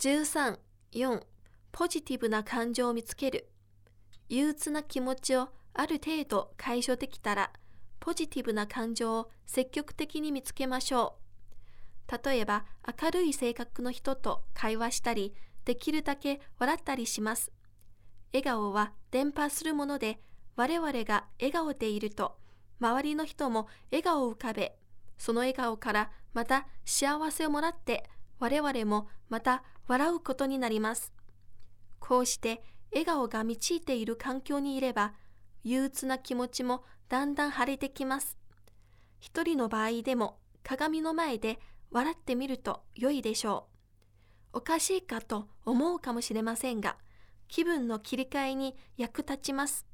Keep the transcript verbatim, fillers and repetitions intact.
じゅうさん、よん、ポジティブな感情を見つける。憂鬱な気持ちをある程度解消できたら、ポジティブな感情を積極的に見つけましょう。例えば、明るい性格の人と会話したり、できるだけ笑ったりします。笑顔は伝播するもので、我々が笑顔でいると、周りの人も笑顔を浮かべ、その笑顔からまた幸せをもらって、我々もまた笑うことになります。こうして笑顔が満ちている環境にいれば、憂鬱な気持ちもだんだん晴れてきます。一人の場合でも鏡の前で笑ってみると良いでしょう。おかしいかと思うかもしれませんが、気分の切り替えに役立ちます。